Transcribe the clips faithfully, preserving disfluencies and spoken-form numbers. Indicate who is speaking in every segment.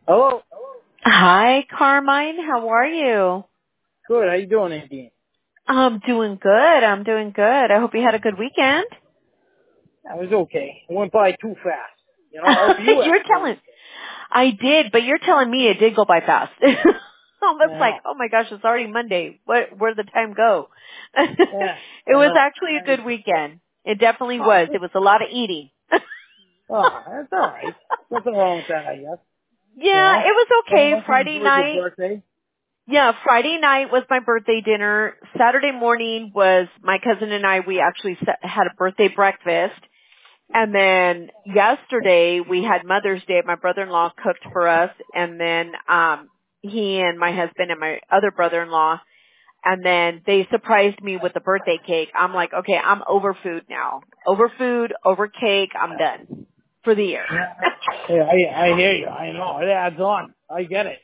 Speaker 1: Hello.
Speaker 2: Hi, Carmine. How are you?
Speaker 1: Good. How you doing, Nadine?
Speaker 2: I'm doing good. I'm doing good. I hope you had a good weekend.
Speaker 1: I was okay. It went by too fast. You know, I hope you had
Speaker 2: You're
Speaker 1: a good
Speaker 2: telling,
Speaker 1: weekend.
Speaker 2: I did, but you're telling me it did go by fast. I
Speaker 1: I
Speaker 2: was like,
Speaker 1: know.
Speaker 2: oh my gosh, it's already Monday. What, where'd the time go?
Speaker 1: Yeah,
Speaker 2: It
Speaker 1: I
Speaker 2: was
Speaker 1: know.
Speaker 2: actually a
Speaker 1: I,
Speaker 2: good weekend. It definitely
Speaker 1: oh,
Speaker 2: was. It
Speaker 1: good.
Speaker 2: was a lot of eating.
Speaker 1: Oh, that's all right. Nothing wrong with that, I guess. You
Speaker 2: Yeah,
Speaker 1: know?
Speaker 2: it was okay.
Speaker 1: Everyone can
Speaker 2: Friday
Speaker 1: enjoy your
Speaker 2: night,
Speaker 1: birthday.
Speaker 2: yeah, Friday night was my birthday dinner. Saturday morning was my cousin and I, we actually set, had a birthday breakfast. And then yesterday we had Mother's Day. My brother-in-law cooked for us, and then um he and my husband and my other brother-in-law, and then they surprised me with the birthday cake. I'm like, okay, I'm over food now. Over food, over cake, I'm done for the year.
Speaker 1: Yeah, yeah I, I hear you. I know. It adds on. I get it.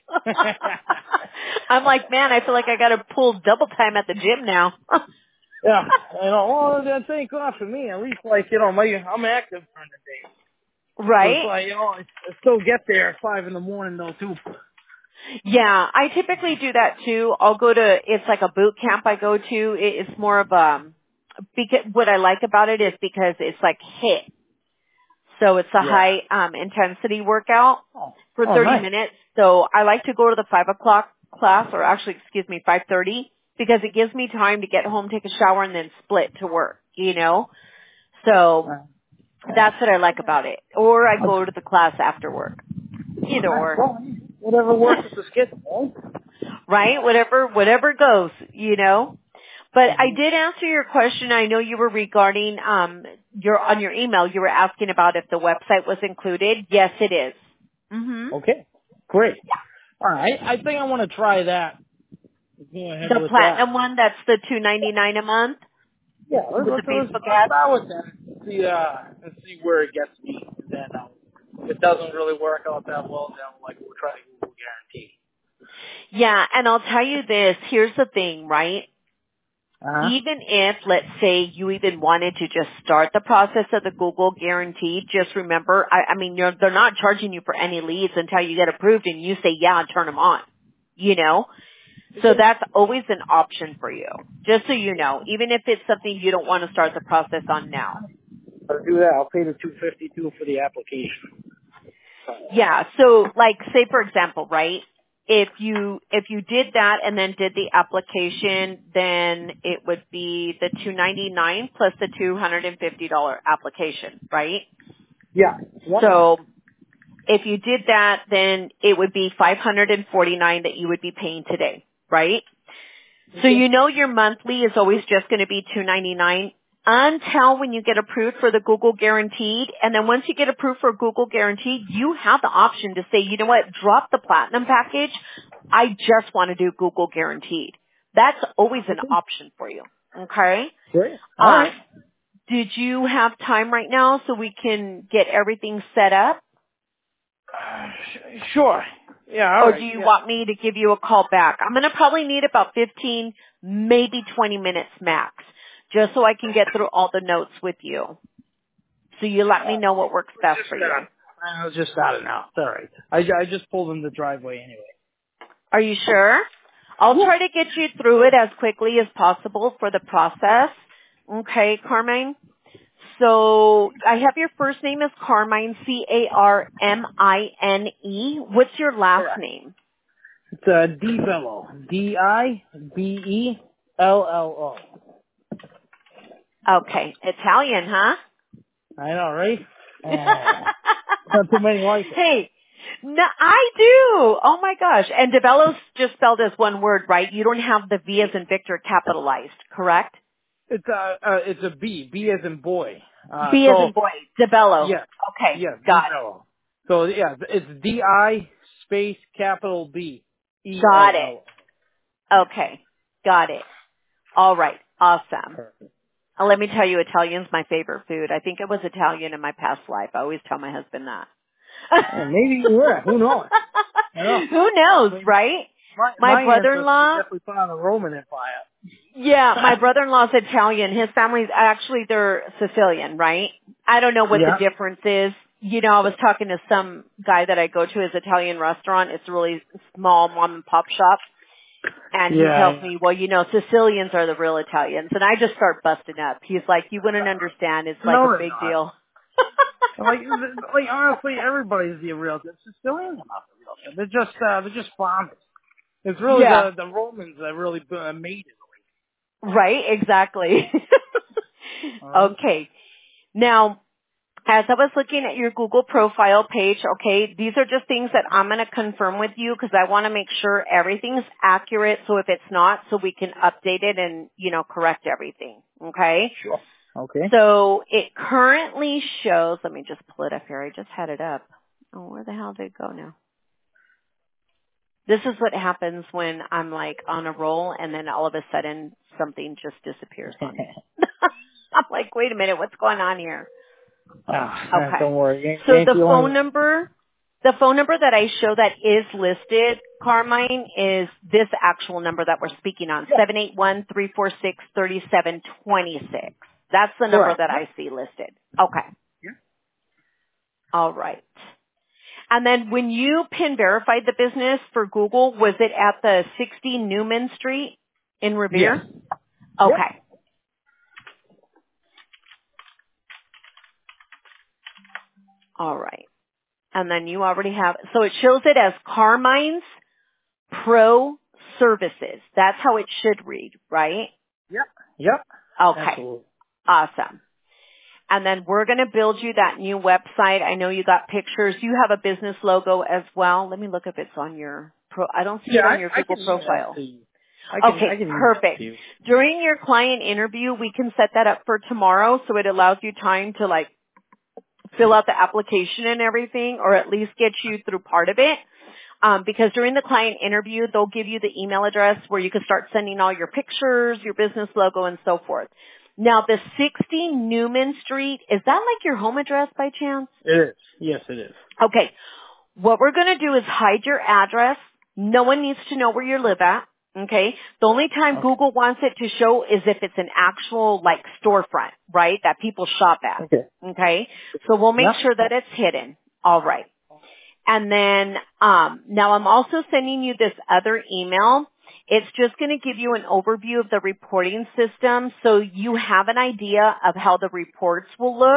Speaker 2: I'm like, man, I feel like I got to pull double time at the gym now.
Speaker 1: Yeah, I know. Well, then thank God for me. At least, like, you know, my, I'm active during the day. So it's
Speaker 2: Right?
Speaker 1: like, you know, I, I still get there at five in the morning, though, too.
Speaker 2: Yeah, I typically do that too. I'll go to, it's like a boot camp I go to. It- It's more of a, because what I like about it is because it's like hit. So it's a
Speaker 1: Yeah.
Speaker 2: high um intensity workout
Speaker 1: Oh,
Speaker 2: for
Speaker 1: oh,
Speaker 2: thirty
Speaker 1: nice.
Speaker 2: minutes. So I like to go to the five o'clock class, or actually, excuse me, five thirty, because it gives me time to get home, take a shower, and then split to work, you know? So
Speaker 1: Uh,
Speaker 2: that's what I like about it. Or I
Speaker 1: okay.
Speaker 2: go to the class after work. Either or.
Speaker 1: Well, whatever works with the schedule.
Speaker 2: Right? Whatever, whatever goes, you know? But I
Speaker 1: Mm-hmm.
Speaker 2: did answer your question. I know you were regarding, um, your, on your email, you were asking about if the website was included. Yes, it is. Mm-hmm.
Speaker 1: Okay. Great. All right. I think I want to try that. Go ahead
Speaker 2: The
Speaker 1: with that.
Speaker 2: platinum one, that's the two ninety nine a month
Speaker 1: Yeah. Let's
Speaker 2: with the
Speaker 1: let's, let's,
Speaker 2: Facebook
Speaker 1: let's
Speaker 2: ads.
Speaker 1: start with that. See uh and see where it gets me. And then uh, if it doesn't really work out that well, then like we'll try Google Guarantee.
Speaker 2: Yeah, and I'll tell you this, here's the thing, right?
Speaker 1: Uh huh.
Speaker 2: Even if, let's say, you even wanted to just start the process of the Google guarantee, just remember, I, I mean, you're, they're not charging you for any leads until you get approved and you say, yeah, and turn them on, you know? So
Speaker 1: Okay.
Speaker 2: that's always an option for you, just so you know, even if it's something you don't want to start the process on now.
Speaker 1: I'll do that. I'll pay the two fifty two for the application.
Speaker 2: Yeah, so like say for example, right? If you if you did that and then did the application, then it would be the two ninety-nine plus the two hundred fifty dollars application, right?
Speaker 1: Yeah. Yep.
Speaker 2: So if you did that, then it would be five hundred forty-nine that you would be paying today, right? So
Speaker 1: Okay.
Speaker 2: you know your monthly is always just going to be two ninety-nine until when you get approved for the Google Guaranteed. And then once you get approved for Google Guaranteed, you have the option to say, you know what, drop the Platinum package. I just want to do Google Guaranteed. That's always an
Speaker 1: Okay.
Speaker 2: option for you. Okay?
Speaker 1: Great. All
Speaker 2: Um,
Speaker 1: right.
Speaker 2: did you have time right now so we can get everything set up?
Speaker 1: Uh, sh- sure. Yeah. All
Speaker 2: Or do
Speaker 1: right.
Speaker 2: you
Speaker 1: Yeah.
Speaker 2: want me to give you a call back? I'm going to probably need about fifteen, maybe twenty minutes max, just so I can get through all the notes with you. So you let me know what works
Speaker 1: It's
Speaker 2: best
Speaker 1: just
Speaker 2: for you.
Speaker 1: that I was just starting out. It's all right. I, I just pulled in the driveway anyway.
Speaker 2: Are you sure? I'll
Speaker 1: Yeah.
Speaker 2: try to get you through it as quickly as possible for the process. Okay, Carmine? So I have your first name is Carmine, C A R M I N E. What's your last
Speaker 1: Correct.
Speaker 2: name?
Speaker 1: It's uh, D Bello. D I B E L L O.
Speaker 2: Okay, Italian, huh?
Speaker 1: I know, right? Uh, not too many like it.
Speaker 2: Hey, no, I do. Oh my gosh. And DeBello's just spelled as one word, right? You don't have the V as in Victor capitalized, correct?
Speaker 1: It's uh, uh it's a B. B as in boy. Uh,
Speaker 2: B as
Speaker 1: so
Speaker 2: in boy. DeBello.
Speaker 1: yeah,
Speaker 2: Okay,
Speaker 1: yeah, D
Speaker 2: got
Speaker 1: Bello. So yeah, it's D I space capital B
Speaker 2: it.
Speaker 1: E
Speaker 2: Got
Speaker 1: L
Speaker 2: it.
Speaker 1: L.
Speaker 2: Okay, got it. All right, awesome.
Speaker 1: Perfect.
Speaker 2: Uh, let me tell you, Italian's my favorite food. I think it was Italian in my past life. I always tell my husband that.
Speaker 1: Yeah, maybe you were. Who knows? I know.
Speaker 2: Who knows,
Speaker 1: I mean,
Speaker 2: right?
Speaker 1: my
Speaker 2: My
Speaker 1: my ancestors are
Speaker 2: brother-in-law,
Speaker 1: definitely part of the Roman Empire.
Speaker 2: yeah, my brother-in-law's Italian. His family's actually, they're Sicilian, right? I don't know what the
Speaker 1: Yeah.
Speaker 2: difference is. you know, I was talking to some guy that I go to his Italian restaurant. It's a really small mom and pop shop. And he
Speaker 1: Yeah,
Speaker 2: tells
Speaker 1: yeah.
Speaker 2: me, well, you know, Sicilians are the real Italians. And I just start busting up. He's like, you wouldn't understand. It's like
Speaker 1: No,
Speaker 2: a
Speaker 1: they're
Speaker 2: big
Speaker 1: not.
Speaker 2: deal.
Speaker 1: Like, like honestly, everybody's the real. The Sicilians are not the real thing. They're just, uh, they're just farmers. It's really
Speaker 2: Yeah,
Speaker 1: the the Romans that really uh, made it.
Speaker 2: right? Exactly.
Speaker 1: All right.
Speaker 2: Okay. Now, as I was looking at your Google profile page, okay, these are just things that I'm going to confirm with you because I want to make sure everything's accurate. So if it's not, so we can update it and, you know, correct everything. Okay.
Speaker 1: Sure. Okay.
Speaker 2: So it currently shows, let me just pull it up here. I just had it up. Oh, where the hell did it go now? This is what happens when I'm like on a roll and then all of a sudden something just disappears on me. I'm like, wait a minute, what's going on here?
Speaker 1: Ah,
Speaker 2: Okay.
Speaker 1: don't worry. Ain't,
Speaker 2: So
Speaker 1: ain't
Speaker 2: the
Speaker 1: the
Speaker 2: phone
Speaker 1: only.
Speaker 2: number, the phone number that I show that is listed, Carmine, is this actual number that we're speaking on,
Speaker 1: Yeah.
Speaker 2: seven eight one, three four six, three seven two six. That's the number
Speaker 1: Correct.
Speaker 2: that
Speaker 1: Yep.
Speaker 2: I see listed. Okay.
Speaker 1: Yeah.
Speaker 2: All right. And then when you PIN verified the business for Google, was it at the sixty Newman Street in
Speaker 1: Yes.
Speaker 2: Revere?
Speaker 1: Yep.
Speaker 2: Okay. All right. And then you already have, so it shows it as Carmine's Pro Services. That's how it should read, right?
Speaker 1: Yep. Yep.
Speaker 2: Okay.
Speaker 1: Absolutely.
Speaker 2: Awesome. And then we're going to build you that new website. I know you got pictures. You have a business logo as well. Let me look if it's on your pro. I don't see
Speaker 1: Yeah,
Speaker 2: it on your
Speaker 1: I, I
Speaker 2: Google
Speaker 1: can email it
Speaker 2: profile.
Speaker 1: to you. I can I
Speaker 2: Okay,
Speaker 1: can email it
Speaker 2: perfect.
Speaker 1: to you.
Speaker 2: During your client interview, we can set that up for tomorrow so it allows you time to like fill out the application and everything, or at least get you through part of it. Um, because during the client interview, they'll give you the email address where you can start sending all your pictures, your business logo, and so forth. Now, the sixty Newman Street, is that like your home address by chance?
Speaker 1: It is. Yes, it is.
Speaker 2: Okay. What we're going to do is hide your address. No one needs to know where you live at. Okay. The only time
Speaker 1: Okay.
Speaker 2: Google wants it to show is if it's an actual like storefront, right? That people shop at.
Speaker 1: Okay.
Speaker 2: Okay. So we'll make
Speaker 1: Yep.
Speaker 2: sure that it's hidden. All right. And then, um, now I'm also sending you this other email. It's just going to give you an overview of the reporting system so you have an idea of how the reports will look.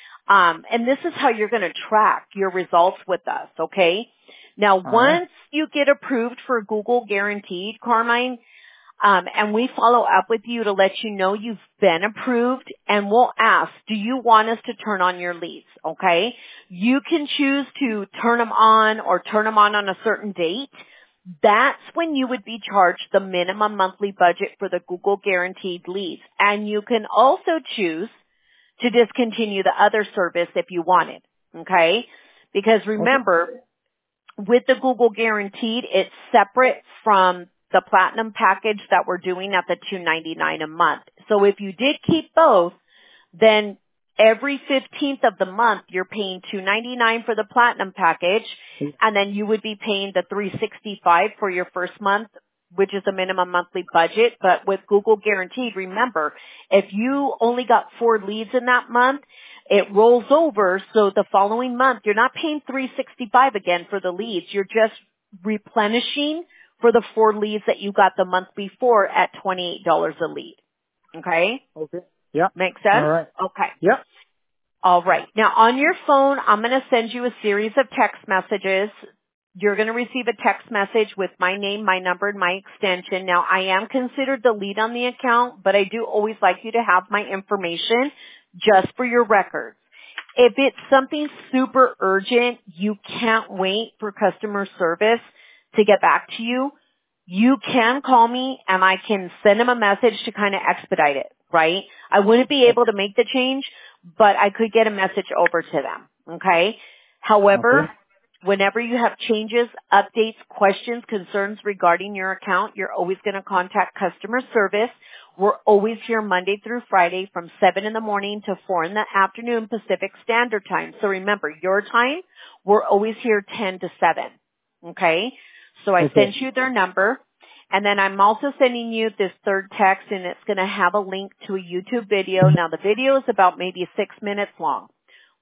Speaker 2: Um, and this is how you're going to track your results with us, okay? Now,
Speaker 1: All right.
Speaker 2: once you get approved for Google Guaranteed, Carmine, um, and we follow up with you to let you know you've been approved, and we'll ask, do you want us to turn on your leads, okay? You can choose to turn them on or turn them on on a certain date. That's when you would be charged the minimum monthly budget for the Google Guaranteed leads. And you can also choose to discontinue the other service if you wanted, okay? Because
Speaker 1: Okay.
Speaker 2: remember, with the Google Guaranteed, it's separate from the Platinum package that we're doing at the two ninety-nine a month. So if you did keep both, then every fifteenth of the month you're paying two ninety-nine for the Platinum package, and then you would be paying the three sixty-five for your first month, which is a minimum monthly budget. But with Google Guaranteed, remember, if you only got four leads in that month, it rolls over, so the following month you're not paying three sixty-five again for the leads. You're just replenishing for the four leads that you got the month before at twenty-eight dollars a lead. Okay?
Speaker 1: Okay. Yep.
Speaker 2: Make
Speaker 1: All
Speaker 2: sense?
Speaker 1: right.
Speaker 2: Okay.
Speaker 1: Yep.
Speaker 2: All right. Now on your phone, I'm going to send you a series of text messages. You're going to receive a text message with my name, my number, and my extension. Now I am considered the lead on the account, but I do always like you to have my information just for your records. If it's something super urgent, you can't wait for customer service to get back to you, you can call me and I can send them a message to kind of expedite it, right? I wouldn't be able to make the change, but I could get a message over to them, okay? However,
Speaker 1: Okay.
Speaker 2: whenever you have changes, updates, questions, concerns regarding your account, you're always going to contact customer service. We're always here Monday through Friday from seven in the morning to four in the afternoon Pacific Standard Time. So remember, your time, we're always here ten to seven. Okay? So I
Speaker 1: Okay.
Speaker 2: sent you their number. And then I'm also sending you this third text, and it's going to have a link to a YouTube video. Now, the video is about maybe six minutes long.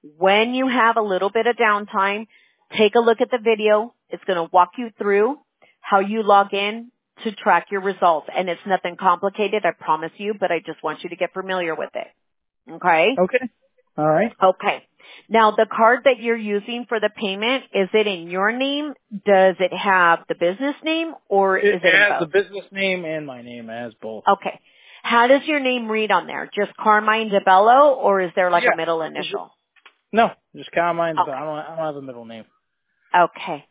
Speaker 2: When you have a little bit of downtime, take a look at the video. It's going to walk you through how you log in to track your results. And it's nothing complicated, I promise you, but I just want you to get familiar with it. Okay?
Speaker 1: Okay. All right.
Speaker 2: Okay. Now, the card that you're using for the payment, is it in your name? Does it have the business name, or
Speaker 1: It,
Speaker 2: is it
Speaker 1: it
Speaker 2: in
Speaker 1: has the
Speaker 2: both?
Speaker 1: business name and my name. It has both.
Speaker 2: Okay. How does your name read on there? Just Carmine DeBello, or is there like
Speaker 1: Yeah.
Speaker 2: a middle
Speaker 1: Is it-
Speaker 2: initial?
Speaker 1: No, just Carmine. I
Speaker 2: Okay.
Speaker 1: don't. I don't have a middle name.
Speaker 2: Okay.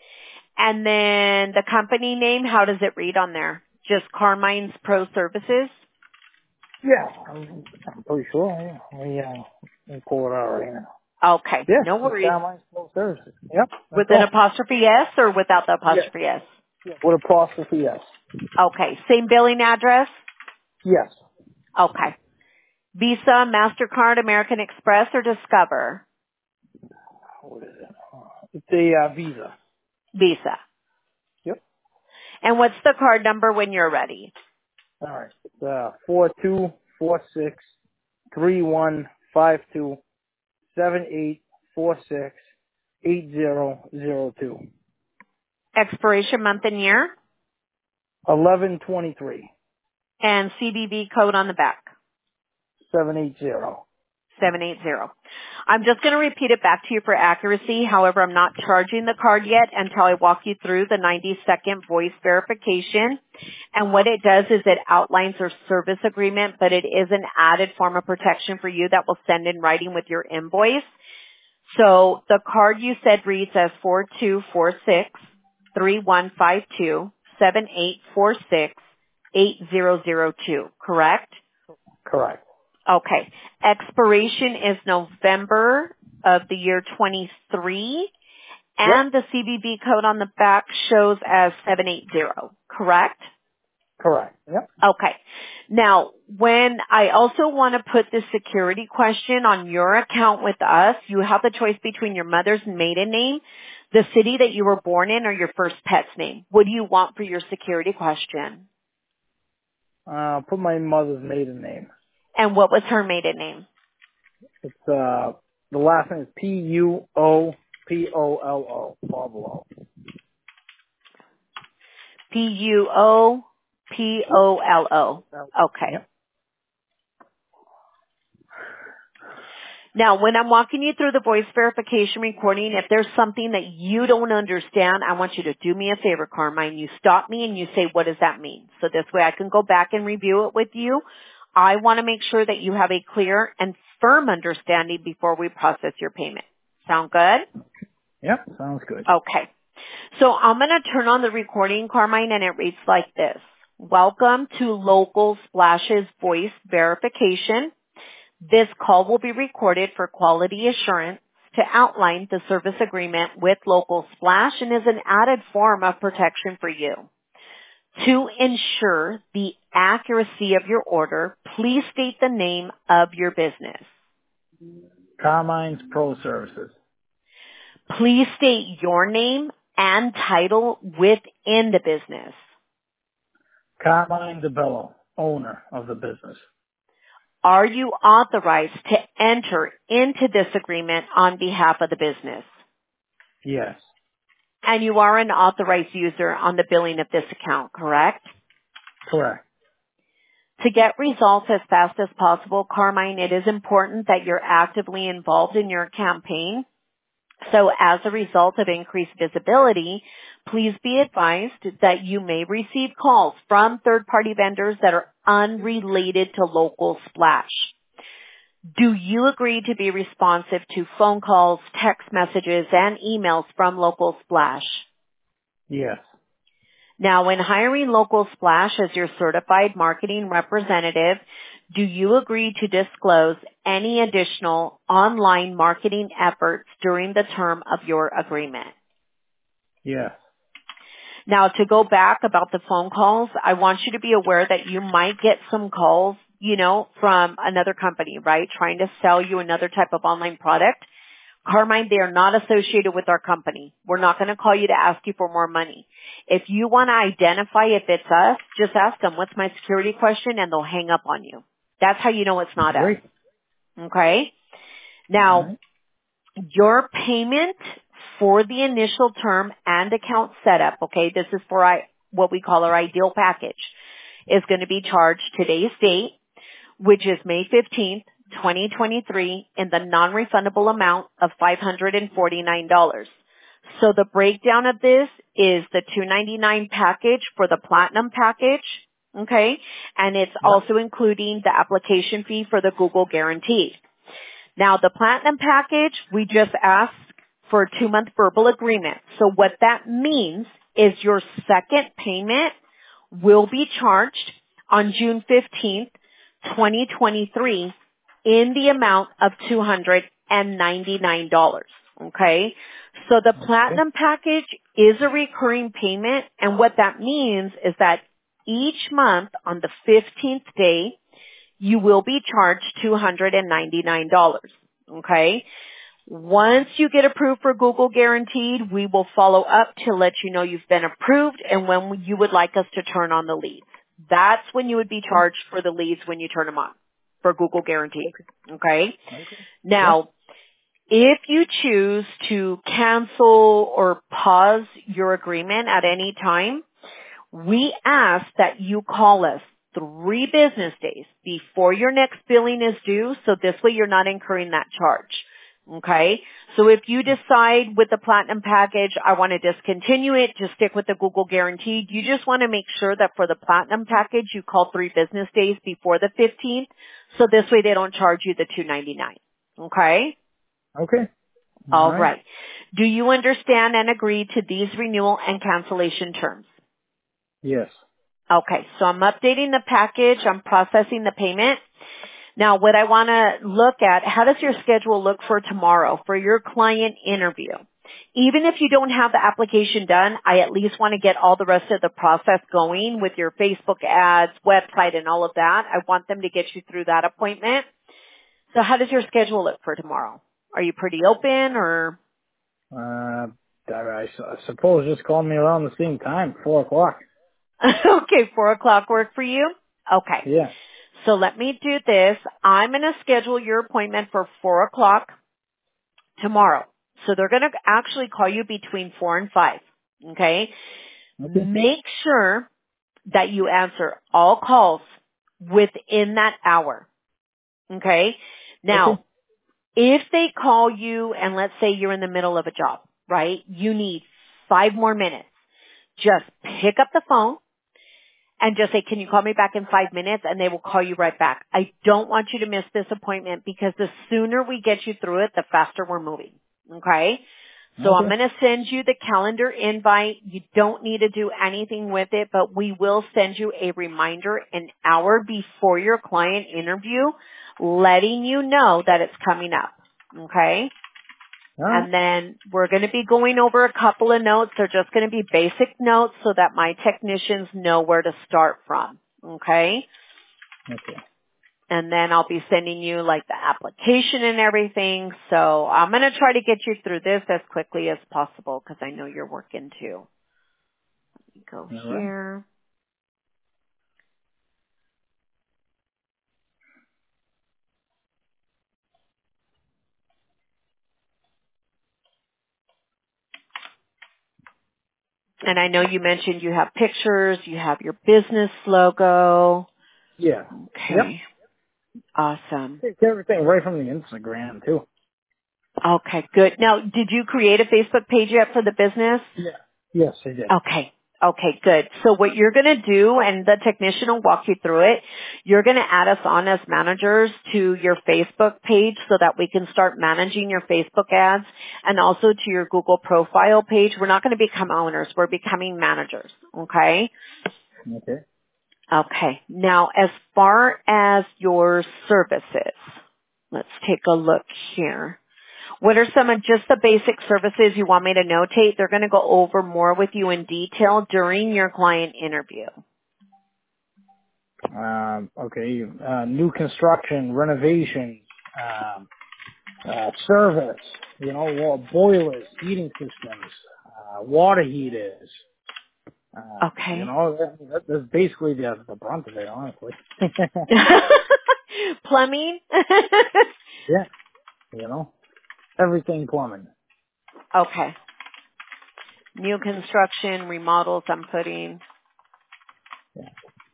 Speaker 2: And then the company name, how does it read on there? Just Carmine's Pro Services?
Speaker 1: Yeah, I'm, I'm pretty sure. Yeah. Let me, uh, let me pull it out right now.
Speaker 2: Okay.
Speaker 1: Yeah,
Speaker 2: No
Speaker 1: just
Speaker 2: worries.
Speaker 1: Carmine's Full Services. Yep, that's
Speaker 2: With an
Speaker 1: all.
Speaker 2: apostrophe S or without the
Speaker 1: Yeah.
Speaker 2: apostrophe S?
Speaker 1: Yeah. With apostrophe, yes.
Speaker 2: Okay. Same billing address?
Speaker 1: Yes.
Speaker 2: Okay. Visa, MasterCard, American Express, or Discover?
Speaker 1: What is it? It's a uh, Visa.
Speaker 2: Visa.
Speaker 1: Yep.
Speaker 2: And what's the card number when you're ready?
Speaker 1: All right. It's uh, four two four six three one five two seven eight four six eight zero zero two.
Speaker 2: Expiration month and year?
Speaker 1: Eleven twenty three
Speaker 2: And C V V code on the back?
Speaker 1: seven eight zero.
Speaker 2: seven eight zero. I'm just going to repeat it back to you for accuracy. However, I'm not charging the card yet until I walk you through the ninety second voice verification. And what it does is it outlines our service agreement, but it is an added form of protection for you that will send in writing with your invoice. So the card you said reads as four two four six three one five two seven eight four six eight zero zero two, correct?
Speaker 1: Correct.
Speaker 2: Okay. Expiration is November of the year twenty-three,
Speaker 1: Yep.
Speaker 2: and the C V V code on the back shows as seven eight zero, correct?
Speaker 1: Correct. Yep.
Speaker 2: Okay. Now, when I also want to put the security question on your account with us, you have the choice between your mother's maiden name, the city that you were born in, or your first pet's name. What do you want for your security question?
Speaker 1: Uh, put my mother's maiden name.
Speaker 2: And what was her maiden name?
Speaker 1: It's uh, the last name is P U O P O L O. Pablo.
Speaker 2: P U O P O L O. Okay.
Speaker 1: Yep.
Speaker 2: Now, when I'm walking you through the voice verification recording, if there's something that you don't understand, I want you to do me a favor, Carmine. You stop me and you say, what does that mean? So this way I can go back and review it with you. I want to make sure that you have a clear and firm understanding before we process your payment. Sound good?
Speaker 1: Yep. Sounds good.
Speaker 2: Okay. So I'm going to turn on the recording, Carmine, and it reads like this. Welcome to Local Splash's voice verification. This call will be recorded for quality assurance to outline the service agreement with Local Splash and is an added form of protection for you. To ensure the accuracy of your order, please state the name of your business.
Speaker 1: Carmine's Pro Services.
Speaker 2: Please state your name and title within the business.
Speaker 1: Carmine DeBello, owner of the business.
Speaker 2: Are you authorized to enter into this agreement on behalf of the business?
Speaker 1: Yes.
Speaker 2: And you are an authorized user on the billing of this account, correct?
Speaker 1: Correct.
Speaker 2: To get results as fast as possible, Carmine, it is important that you're actively involved in your campaign. So as a result of increased visibility, please be advised that you may receive calls from third-party vendors that are unrelated to Local Splash. Do you agree to be responsive to phone calls, text messages, and emails from Local Splash?
Speaker 1: Yes.
Speaker 2: Now, when hiring Local Splash as your certified marketing representative, do you agree to disclose any additional online marketing efforts during the term of your agreement?
Speaker 1: Yes.
Speaker 2: Now, to go back about the phone calls, I want you to be aware that you might get some calls, you know, from another company, right, trying to sell you another type of online product. Carmine, they are not associated with our company. We're not going to call you to ask you for more money. If you want to identify if it's us, just ask them, what's my security question? And they'll hang up on you. That's how you know it's not us.
Speaker 1: Great.
Speaker 2: Okay?
Speaker 1: All
Speaker 2: Now,
Speaker 1: right.
Speaker 2: Your payment for the initial term and account setup, okay, this is for I, what we call our ideal package, is going to be charged today's date, which is May fifteenth, twenty twenty-three, in the non-refundable amount of five hundred forty-nine dollars. So the breakdown of this is the two ninety-nine package for the platinum package, okay, and it's
Speaker 1: Yeah.
Speaker 2: also including the application fee for the Google Guarantee. Now, the platinum package, we just ask for a two-month verbal agreement. So what that means is your second payment will be charged on June fifteenth, twenty twenty-three, in the amount of two hundred ninety-nine dollars. Okay? So the
Speaker 1: Okay.
Speaker 2: platinum package is a recurring payment, and what that means is that each month on the fifteenth day, you will be charged two hundred ninety-nine dollars. Okay? Once you get approved for Google Guaranteed, we will follow up to let you know you've been approved and when you would like us to turn on the leads. That's when you would be charged for the leads when you turn them on for Google Guaranteed. Okay?
Speaker 1: Okay. Yeah.
Speaker 2: Now, if you choose to cancel or pause your agreement at any time, we ask that you call us three business days before your next billing is due, so this way you're not incurring that charge. Okay? So if you decide with the platinum package, I want to discontinue it, just stick with the Google Guaranteed, you just want to make sure that for the platinum package, you call three business days before the fifteenth, so this way they don't charge you the two ninety-nine. Okay?
Speaker 1: Okay. All
Speaker 2: All
Speaker 1: right.
Speaker 2: right. Do you understand and agree to these renewal and cancellation terms?
Speaker 1: Yes.
Speaker 2: Okay, so I'm updating the package. I'm processing the payment. Now, what I want to look at, how does your schedule look for tomorrow for your client interview? Even if you don't have the application done, I at least want to get all the rest of the process going with your Facebook ads, website, and all of that. I want them to get you through that appointment. So how does your schedule look for tomorrow? Are you pretty open or?
Speaker 1: Uh, I, I su- I suppose just call me around the same time, four o'clock.
Speaker 2: Okay, four o'clock work for you? Okay.
Speaker 1: Yeah.
Speaker 2: So let me do this. I'm going to schedule your appointment for four o'clock tomorrow. So they're going to actually call you between four and five. Okay?
Speaker 1: Okay.
Speaker 2: Make sure that you answer all calls within that hour. Okay?
Speaker 1: Okay.
Speaker 2: Now, if they call you and let's say you're in the middle of a job, right? You need five more minutes. Just pick up the phone and just say, can you call me back in five minutes? And they will call you right back. I don't want you to miss this appointment because the sooner we get you through it, the faster we're moving. Okay? So I'm
Speaker 1: Okay.
Speaker 2: going to send you the calendar invite. You don't need to do anything with it, but we will send you a reminder an hour before your client interview, letting you know that it's coming up. Okay?
Speaker 1: All right.
Speaker 2: And then we're going to be going over a couple of notes. They're just going to be basic notes so that my technicians know where to start from. Okay?
Speaker 1: Okay.
Speaker 2: And then I'll be sending you like the application and everything. So I'm going to try to get you through this as quickly as possible because I know you're working too. Let me go
Speaker 1: All right.
Speaker 2: here. And I know you mentioned you have pictures, you have your business logo.
Speaker 1: Yeah. Yep.
Speaker 2: Okay. Awesome.
Speaker 1: Take everything right from the Instagram too.
Speaker 2: Okay, good. Now, did you create a Facebook page yet for the business?
Speaker 1: Yeah. Yes, I did.
Speaker 2: Okay. Okay, good. So what you're going to do, and the technician will walk you through it, you're going to add us on as managers to your Facebook page so that we can start managing your Facebook ads and also to your Google profile page. We're not going to become owners. We're becoming managers. Okay?
Speaker 1: Okay.
Speaker 2: Okay. Now, as far as your services, let's take a look here. What are some of just the basic services you want me to notate? They're going to go over more with you in detail during your client interview.
Speaker 1: Um, okay. Uh, new construction, renovations, um, uh, service, you know, wa- boilers, heating systems, uh, water heaters. Uh, you
Speaker 2: Okay.
Speaker 1: know, that, that, that's basically the, the brunt of it, honestly.
Speaker 2: Plumbing?
Speaker 1: Yeah. You know. everything plumbing.
Speaker 2: Okay. New construction, remodels, I'm putting.
Speaker 1: Yeah.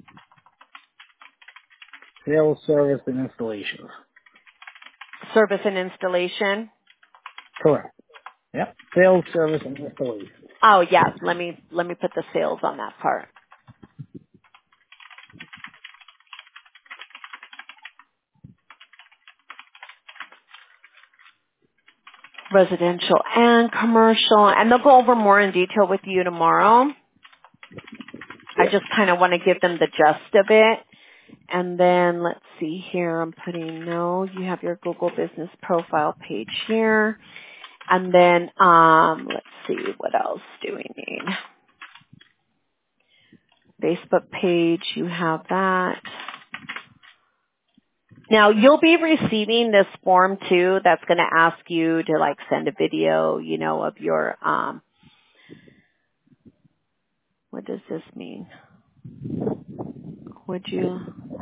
Speaker 1: Sales, service, and installations.
Speaker 2: Service and installation.
Speaker 1: Correct. Yep. Sales, service, and installation.
Speaker 2: Oh, yeah. Let me, let me put the sales on that part. Residential and commercial. And they'll go over more in detail with you tomorrow. I just kind of want to give them the gist of it. And then let's see here. I'm putting no. You have your Google Business Profile page here. And then, um, let's see, what else do we need? Facebook page, you have that. Now, you'll be receiving this form too that's going to ask you to like send a video, you know, of your, um, what does this mean? Would you?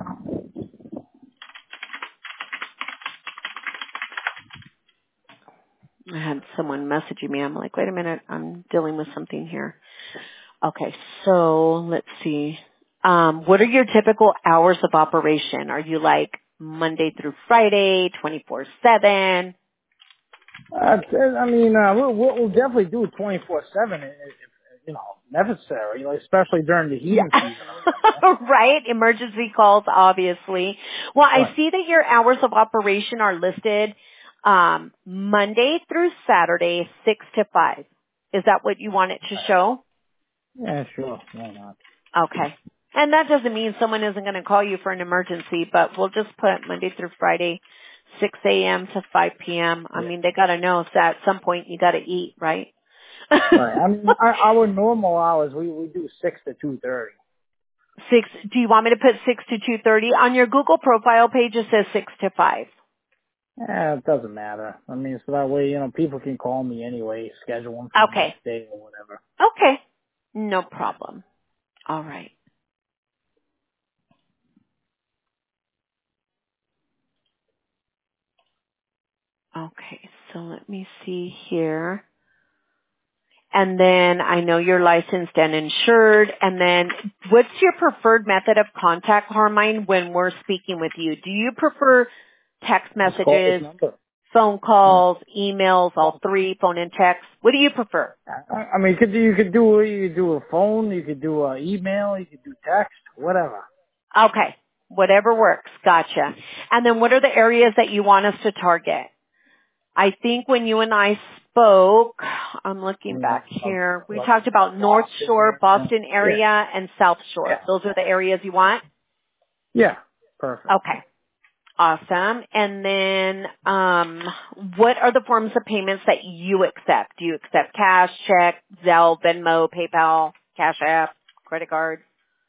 Speaker 2: I had someone messaging me. I'm like, wait a minute, I'm dealing with something here. Okay, so let's see. Um, what are your typical hours of operation? Are you like Monday through Friday, twenty-four seven?
Speaker 1: Uh, I mean, uh, we'll, we'll we'll definitely do twenty-four seven if, if, you know, necessary, like, especially during the
Speaker 2: Yeah.
Speaker 1: heating season around here.
Speaker 2: Right? Emergency calls, obviously. Well, I
Speaker 1: Right.
Speaker 2: see that your hours of operation are listed um, Monday through Saturday, six to five. Is that what you want it to show?
Speaker 1: Yeah, sure. Why not?
Speaker 2: Okay. And that doesn't mean someone isn't going to call you for an emergency, but we'll just put Monday through Friday, six a.m. to five p.m. I
Speaker 1: Yeah.
Speaker 2: mean, they got to know that at some point you got to eat, right?
Speaker 1: Right. I mean, our, our normal hours, we, we do six to two thirty.
Speaker 2: Six. Do you want me to put six to two thirty on your Google profile page? It says six to five.
Speaker 1: Yeah, it doesn't matter. I mean, so that way, you know, people can call me anyway, schedule them for the
Speaker 2: Okay.
Speaker 1: next day or whatever.
Speaker 2: Okay. No problem. All right. Okay. So let me see here. And then I know you're licensed and insured. And then what's your preferred method of contact, Carmine, when we're speaking with you? Do you prefer text
Speaker 1: Just call this
Speaker 2: messages,
Speaker 1: number.
Speaker 2: phone
Speaker 1: Yeah.
Speaker 2: calls, emails, all three, phone and text? What do you prefer?
Speaker 1: I, I mean, you could do, you could do, you could do a phone, you could do an email, you could do text, whatever.
Speaker 2: Okay. Whatever works. Gotcha. And then what are the areas that you want us to target? I think when you and I spoke, I'm looking
Speaker 1: Yeah.
Speaker 2: back here, we
Speaker 1: Like
Speaker 2: talked about North
Speaker 1: Boston
Speaker 2: Shore,
Speaker 1: area.
Speaker 2: Boston
Speaker 1: Yeah.
Speaker 2: area, and South Shore.
Speaker 1: Yeah.
Speaker 2: Those are the areas you want?
Speaker 1: Yeah. Perfect.
Speaker 2: Okay. Awesome. And then, um, what are the forms of payments that you accept? Do you accept cash, check, Zelle, Venmo, PayPal, Cash App, credit card?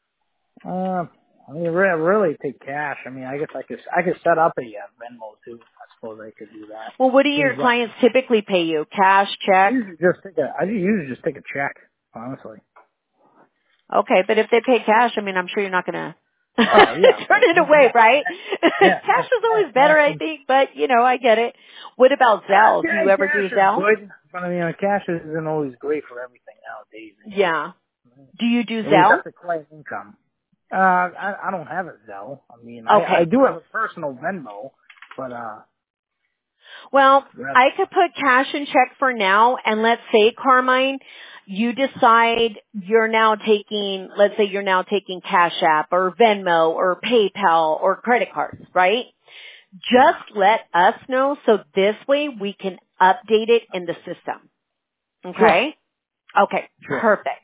Speaker 1: Uh, I mean, re- really take cash. I mean, I guess I could, I could set up a uh, Venmo too. I suppose I could do that.
Speaker 2: Well, what do
Speaker 1: Seems
Speaker 2: your
Speaker 1: like
Speaker 2: clients typically pay you? Cash,
Speaker 1: I
Speaker 2: check?
Speaker 1: usually just take a, I usually just take a check, honestly.
Speaker 2: Okay, but if they pay cash, I mean, I'm sure you're not going to
Speaker 1: Oh yeah,
Speaker 2: turn it away,
Speaker 1: yeah,
Speaker 2: right?
Speaker 1: yeah,
Speaker 2: Cash is
Speaker 1: yeah.
Speaker 2: always better,
Speaker 1: Cash
Speaker 2: I
Speaker 1: is,
Speaker 2: think, but you know, I get it. What about
Speaker 1: uh,
Speaker 2: Zelle? Do you
Speaker 1: ca-
Speaker 2: ever
Speaker 1: cash
Speaker 2: do
Speaker 1: is
Speaker 2: Zelle?
Speaker 1: good, but I mean, uh, cash isn't always great for everything nowadays.
Speaker 2: Yeah. Do you do
Speaker 1: And you
Speaker 2: Zelle?
Speaker 1: have to claim income. Uh, I, I don't have a Zelle. I mean, I, I
Speaker 2: Okay.
Speaker 1: do have a personal Venmo, but uh,
Speaker 2: Well,
Speaker 1: rather,
Speaker 2: I could put cash and check for now, and let's say, Carmine, you decide you're now taking, let's say you're now taking Cash App or Venmo or PayPal or credit cards, right?
Speaker 1: yeah,
Speaker 2: Just let us know so this way we can update it in the system.
Speaker 1: sure,
Speaker 2: Okay? Okay,
Speaker 1: sure.
Speaker 2: perfect.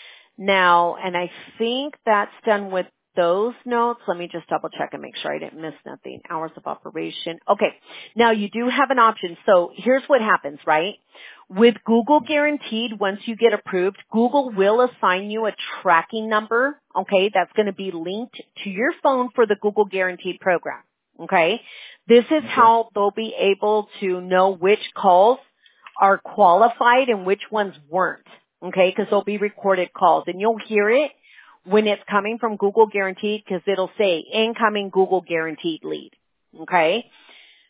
Speaker 2: Now, and I think that's done with those notes. Let me just double check and make sure I didn't miss nothing. Hours of operation. Okay. Now you do have an option. So here's what happens, right? With Google Guaranteed, once you get approved, Google will assign you a tracking number, okay, that's going to be linked to your phone for the Google Guaranteed program, okay? This is
Speaker 1: Okay,
Speaker 2: how they'll be able to know which calls are qualified and which ones weren't, okay, because they'll be recorded calls. And you'll hear it when it's coming from Google Guaranteed because it'll say incoming Google Guaranteed lead, okay?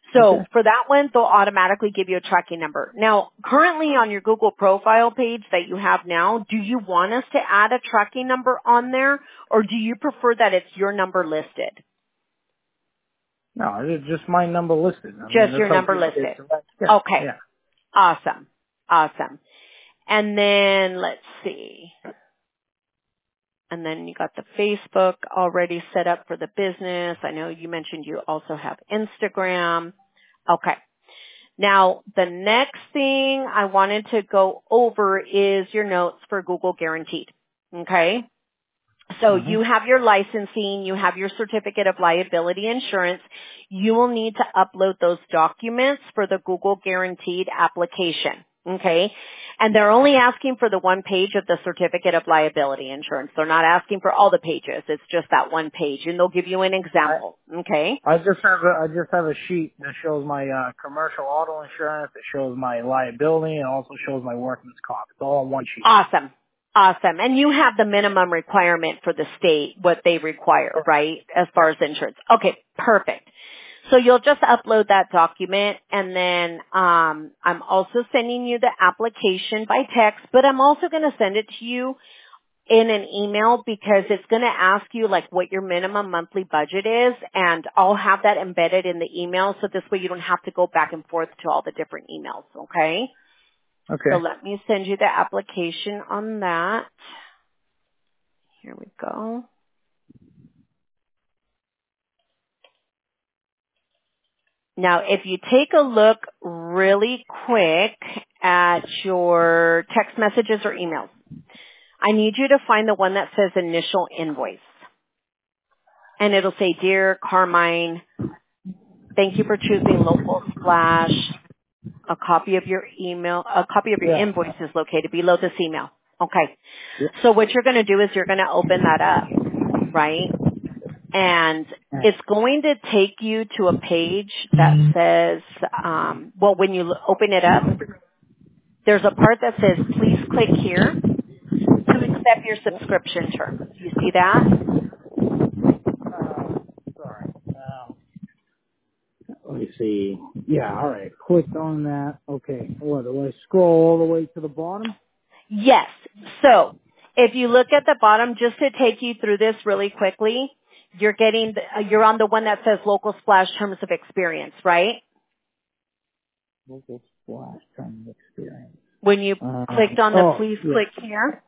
Speaker 2: So
Speaker 1: Okay.
Speaker 2: for that one, they'll automatically give you a tracking number. Now, currently on your Google profile page that you have now, do you want us to add a tracking number on there, or do you prefer that it's your number listed?
Speaker 1: No, it's just my number listed. I mean,
Speaker 2: Just
Speaker 1: that's
Speaker 2: your
Speaker 1: how
Speaker 2: number
Speaker 1: people get
Speaker 2: listed.
Speaker 1: direct. Yeah.
Speaker 2: Okay.
Speaker 1: Yeah.
Speaker 2: Awesome. Awesome. And then let's see. And then you got the Facebook already set up for the business. I know you mentioned you also have Instagram. Okay. Now, the next thing I wanted to go over is your notes for Google Guaranteed. Okay? So
Speaker 1: Mm-hmm.
Speaker 2: you have your licensing, you have your certificate of liability insurance. You will need to upload those documents for the Google Guaranteed application. Okay? And they're only asking for the one page of the certificate of liability insurance. They're not asking for all the pages. It's just that one page. And they'll give you an example. Okay?
Speaker 1: I just have a I just have a sheet that shows my uh, commercial auto insurance. It shows my liability and also shows my workman's comp. It's all on one sheet.
Speaker 2: Awesome. Awesome. And you have the minimum requirement for the state, what they require, right, as far as insurance. Okay, perfect. So you'll just upload that document, and then um, I'm also sending you the application by text, but I'm also going to send it to you in an email because it's going to ask you like what your minimum monthly budget is, and I'll have that embedded in the email so this way you don't have to go back and forth to all the different emails, okay?
Speaker 1: Okay.
Speaker 2: So let me send you the application on that. Here we go. Now, if you take a look really quick at your text messages or emails, I need you to find the one that says initial invoice. And it'll say, Dear Carmine, thank you for choosing Local Splash. A copy of your email, a copy of your
Speaker 1: Yeah.
Speaker 2: invoice is located below this email. Okay.
Speaker 1: Yeah.
Speaker 2: So what you're going to do is you're going to open that up, right? And it's going to take you to a page that says, um, well, when you l- open it up, there's a part that says, please click here to accept your subscription terms. You see that?
Speaker 1: Uh, sorry. Um, let me see. Yeah. All right. Clicked on that. Okay. What do I scroll all the way to the bottom?
Speaker 2: Yes. So if you look at the bottom, just to take you through this really quickly, you're getting, the, uh, you're on the one that says Local Splash Terms of Experience, right?
Speaker 1: Local Splash Term Experience.
Speaker 2: When you
Speaker 1: Um,
Speaker 2: clicked on the
Speaker 1: oh,
Speaker 2: please
Speaker 1: yeah.
Speaker 2: click here,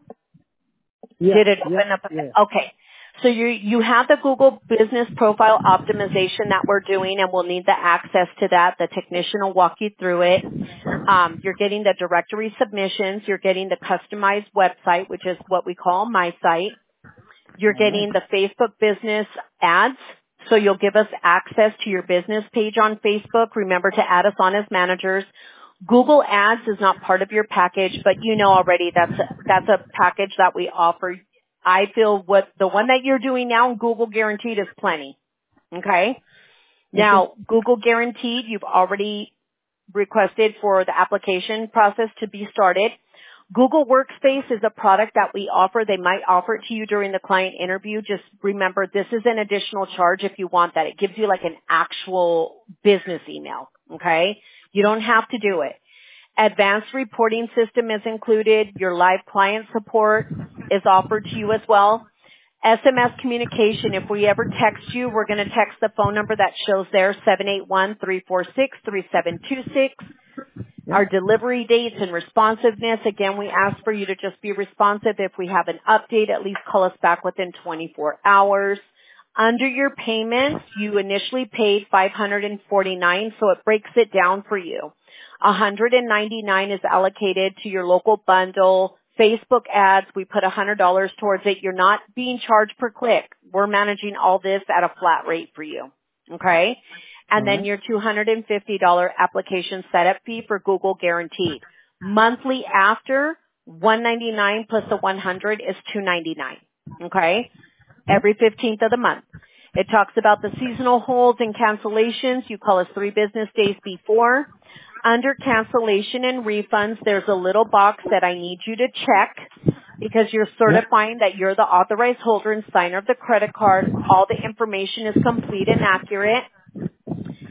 Speaker 1: Yeah.
Speaker 2: did it
Speaker 1: Yeah.
Speaker 2: open up?
Speaker 1: Yeah.
Speaker 2: Okay. So you you have the Google Business Profile Optimization that we're doing, and we'll need the access to that. The technician will walk you through it. Um, you're getting the directory submissions. You're getting the customized website, which is what we call My Site. You're
Speaker 1: All right.
Speaker 2: getting the Facebook business ads. So you'll give us access to your business page on Facebook. Remember to add us on as managers. Google Ads is not part of your package, but you know already that's a, that's a package that we offer. I feel what the one that you're doing now, Google Guaranteed, is plenty. Okay?
Speaker 1: Okay.
Speaker 2: Now, Google Guaranteed, you've already requested for the application process to be started. Google Workspace is a product that we offer. They might offer it to you during the client interview. Just remember, this is an additional charge if you want that. It gives you like an actual business email, okay? You don't have to do it. Advanced reporting system is included. Your live client support is offered to you as well. S M S communication, if we ever text you, we're going to text the phone number that shows there, seven eight one, three four six, three seven two six.
Speaker 1: Yeah.
Speaker 2: Our delivery dates and responsiveness, again, we ask for you to just be responsive. If we have an update, at least call us back within twenty-four hours. Under your payments, you initially paid five hundred forty-nine dollars, so it breaks it down for you. one hundred ninety-nine dollars is allocated to your local bundle. Facebook ads, we put one hundred dollars towards it. You're not being charged per click. We're managing all this at a flat rate for you. Okay? And
Speaker 1: All
Speaker 2: then
Speaker 1: right.
Speaker 2: your two hundred fifty dollars application setup fee for Google Guaranteed. Monthly after, one hundred ninety-nine dollars plus the one hundred dollars is two hundred ninety-nine dollars. Okay?
Speaker 1: Yep.
Speaker 2: Every fifteenth of the month. It talks about the seasonal holds and cancellations. You call us three business days before. Under cancellation and refunds, there's a little box that I need you to check because you're
Speaker 1: Yep.
Speaker 2: certifying that you're the authorized holder and signer of the credit card. All the information is complete and accurate.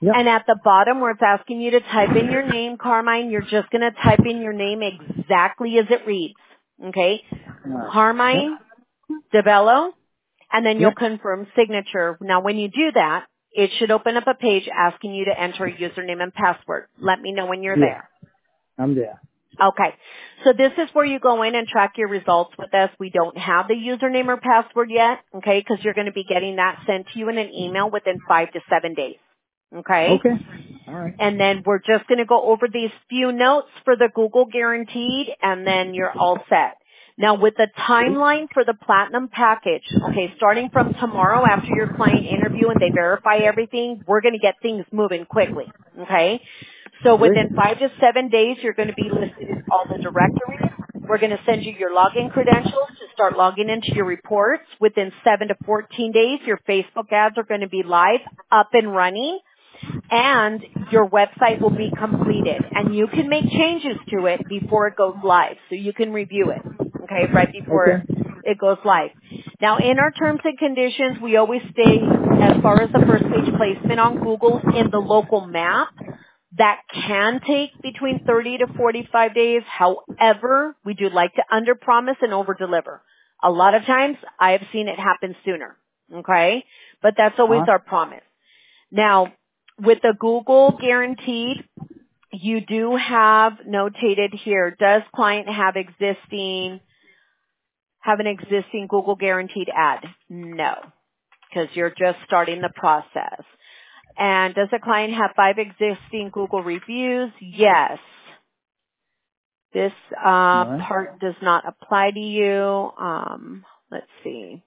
Speaker 1: Yep.
Speaker 2: And at the bottom where it's asking you to type in your name, Carmine, you're just going to type in your name exactly as it reads. Okay?
Speaker 1: Uh,
Speaker 2: Carmine DeBello, and then you'll
Speaker 1: Yep.
Speaker 2: confirm signature. Now when you do that, it should open up a page asking you to enter a username and password. Let me know when you're
Speaker 1: Yeah.
Speaker 2: there.
Speaker 1: I'm there.
Speaker 2: Okay. So this is where you go in and track your results with us. We don't have the username or password yet, okay, because you're going to be getting that sent to you in an email within five to seven days. Okay?
Speaker 1: Okay. All right.
Speaker 2: And then we're just going to go over these few notes for the Google Guaranteed, and then you're all set. Now, with the timeline for the Platinum package, okay, starting from tomorrow after your client interview and they verify everything, we're going to get things moving quickly, okay? So
Speaker 1: Great.
Speaker 2: within five to seven days, you're going to be listed in all the directories. We're going to send you your login credentials to start logging into your reports. Within seven to fourteen days, your Facebook ads are going to be live, up and running, and your website will be completed. And you can make changes to it before it goes live, so you can review it, okay, right before
Speaker 1: Okay.
Speaker 2: it goes live. Now, in our terms and conditions, we always state, as far as the first page placement on Google in the local map, that can take between thirty to forty-five days. However, we do like to underpromise and overdeliver. A lot of times, I have seen it happen sooner, okay? But that's always
Speaker 1: Huh?
Speaker 2: our promise. Now, with the Google Guaranteed, you do have notated here, does client have existing, have an existing Google Guaranteed ad? No, because you're just starting the process. And does the client have five existing Google reviews? Yes. This uh,
Speaker 1: All right.
Speaker 2: part does not apply to you. Um, let's see.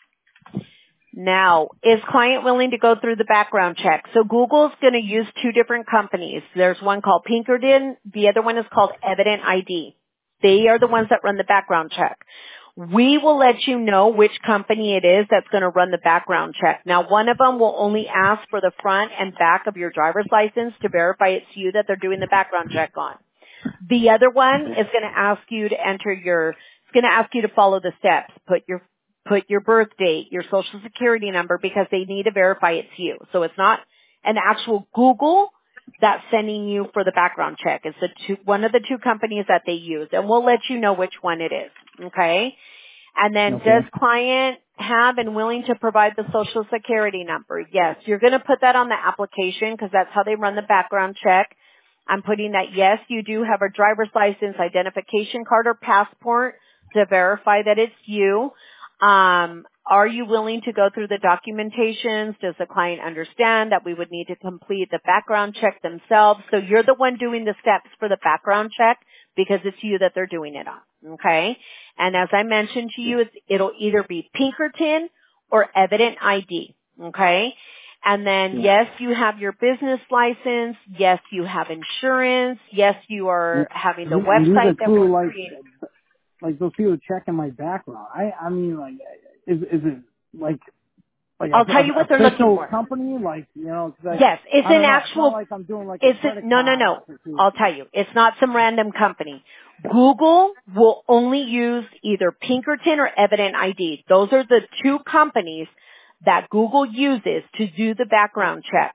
Speaker 2: Now, is client willing to go through the background check? So Google's going to use two different companies. There's one called Pinkerton. The other one is called Evident I D. They are the ones that run the background check. We will let you know which company it is that's going to run the background check. Now, one of them will only ask for the front and back of your driver's license to verify it's you that they're doing the background check on. The other one is going to ask you to enter your, it's going to ask you to follow the steps. Put your, put your birth date, your social security number, because they need to verify it's you. So it's not an actual Google that's sending you for the background check. It's the two, one of the two companies that they use, and we'll let you know which one it is. Okay? And then
Speaker 1: Okay.
Speaker 2: does client have and willing to provide the social security number? Yes. You're going to put that on the application because that's how they run the background check. I'm putting that yes, you do have a driver's license, identification card, or passport to verify that it's you. Um, are you willing to go through the documentations? Does the client understand that we would need to complete the background check themselves? So you're the one doing the steps for the background check because it's you that they're doing it on. Okay? And as I mentioned to you, it's, it'll either be Pinkerton or Evident I D. Okay? And then,
Speaker 1: Yeah.
Speaker 2: yes, you have your business license. Yes, you have insurance. Yes, you are having the
Speaker 1: And these are
Speaker 2: website that
Speaker 1: true,
Speaker 2: we're
Speaker 1: like,
Speaker 2: creating.
Speaker 1: like those people checking my background. I, I mean, like, is is it like like
Speaker 2: I'll
Speaker 1: a,
Speaker 2: tell you
Speaker 1: a
Speaker 2: what they're looking
Speaker 1: official
Speaker 2: for.
Speaker 1: company? Like, you know, 'cause
Speaker 2: Yes, it's
Speaker 1: I I
Speaker 2: an
Speaker 1: don't know. It's not
Speaker 2: actual,
Speaker 1: like I'm doing like a
Speaker 2: it's
Speaker 1: credit
Speaker 2: a, no, no,
Speaker 1: card
Speaker 2: no.
Speaker 1: application.
Speaker 2: I'll tell you. It's not some random company. Google will only use either Pinkerton or Evident I D. Those are the two companies that Google uses to do the background check.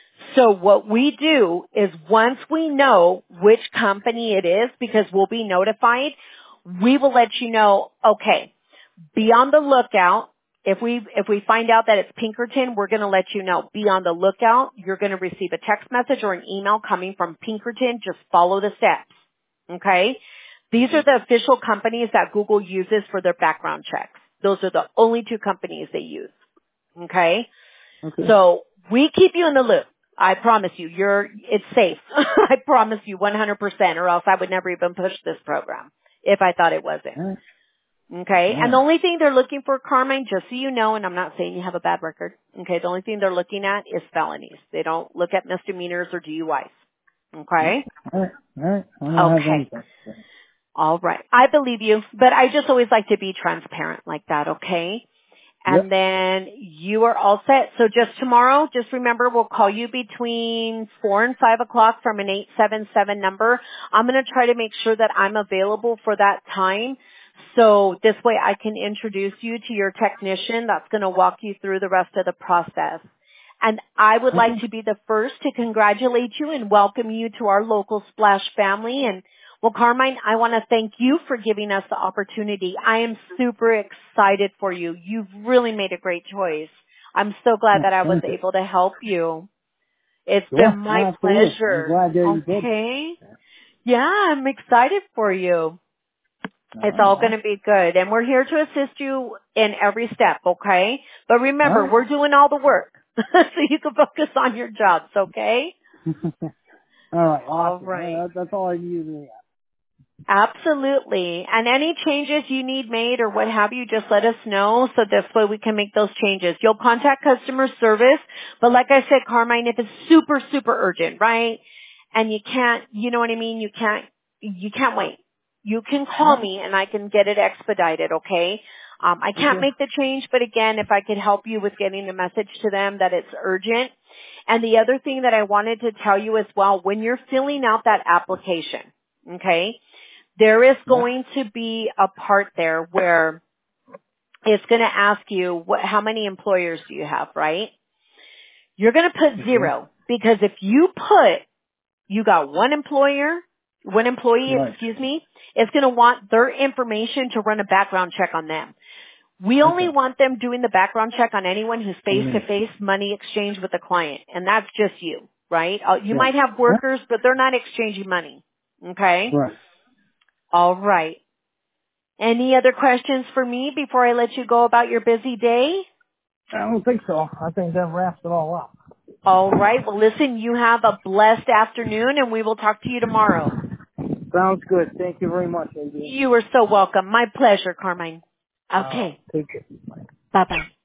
Speaker 2: So what we do is once we know which company it is, because we'll be notified, we will let you know, okay, be on the lookout. If we, if we find out that it's Pinkerton, we're going to let you know. Be on the lookout. You're going to receive a text message or an email coming from Pinkerton. Just follow the steps. Okay? These are the official companies that Google uses for their background checks. Those are the only two companies they use. Okay?
Speaker 1: Okay.
Speaker 2: So we keep you in the loop. I promise you, you're, it's safe. I promise you one hundred percent, or else I would never even push this program if I thought it wasn't.
Speaker 1: All right.
Speaker 2: Okay?
Speaker 1: All
Speaker 2: And the
Speaker 1: right.
Speaker 2: only thing they're looking for, Carmine, just so you know, and I'm not saying you have a bad record, okay, the only thing they're looking at is felonies. They don't look at misdemeanors or D U Is. Okay?
Speaker 1: All right. All right. I don't have
Speaker 2: Okay.
Speaker 1: anything.
Speaker 2: All right. I believe you, but I just always like to be transparent like that, okay? And
Speaker 1: Yep.
Speaker 2: then you are all set. So just tomorrow, just remember we'll call you between four and five o'clock from an eight seven seven number. I'm going to try to make sure that I'm available for that time. So this way I can introduce you to your technician that's going to walk you through the rest of the process. And I would like
Speaker 1: Okay.
Speaker 2: to be the first to congratulate you and welcome you to our local Splash family. And well, Carmine, I want to thank you for giving us the opportunity. I am super excited for you. You've really made a great choice. I'm so glad that I was
Speaker 1: Thank you.
Speaker 2: able to help you. It's
Speaker 1: Sure.
Speaker 2: been
Speaker 1: No,
Speaker 2: my
Speaker 1: absolutely. I'm
Speaker 2: pleasure.
Speaker 1: glad that you did.
Speaker 2: Okay. Yeah, I'm excited for you.
Speaker 1: All
Speaker 2: It's
Speaker 1: right.
Speaker 2: all going
Speaker 1: Well,
Speaker 2: to be good. And we're here to assist you in every step, okay? But
Speaker 1: all
Speaker 2: remember,
Speaker 1: right.
Speaker 2: we're doing all the work so you can focus on your jobs, okay?
Speaker 1: All right.
Speaker 2: All
Speaker 1: Awesome.
Speaker 2: right.
Speaker 1: Uh, that's all I needed.
Speaker 2: Absolutely. And any changes you need made or what have you, just let us know so this way we can make those changes. You'll contact customer service, but like I said, Carmine, if it's super, super urgent, right? And you can't, you know what I mean? You can't, you can't wait. You can
Speaker 1: All
Speaker 2: call
Speaker 1: right.
Speaker 2: me and I can get it expedited, okay? Um, I can't
Speaker 1: Okay.
Speaker 2: make the change, but again, if I could help you with getting the message to them that it's urgent. And the other thing that I wanted to tell you as well, when you're filling out that application, okay? There is
Speaker 1: Yeah.
Speaker 2: going to be a part there where it's going to ask you what, how many employers do you have, right? You're going to put
Speaker 1: Okay.
Speaker 2: zero because if you put you got one employer, one employee,
Speaker 1: Right.
Speaker 2: excuse me, it's going to want their information to run a background check on them. We only
Speaker 1: Okay.
Speaker 2: want them doing the background check on anyone who's
Speaker 1: Mm-hmm.
Speaker 2: face-to-face money exchange with a client, and that's just you, right? Uh, You
Speaker 1: Yeah.
Speaker 2: might have
Speaker 1: Yeah.
Speaker 2: workers, but they're not exchanging money. Okay?
Speaker 1: Right.
Speaker 2: All right. Any other questions for me before I let you go about your busy day?
Speaker 1: I don't think so. I think that wraps it all up.
Speaker 2: All right. Well, listen, you have a blessed afternoon and we will talk to you tomorrow.
Speaker 1: Sounds good. Thank you very much, A D.
Speaker 2: You are so welcome. My pleasure, Carmine.
Speaker 1: All right.
Speaker 2: Okay.
Speaker 1: Take care.
Speaker 2: Bye-bye.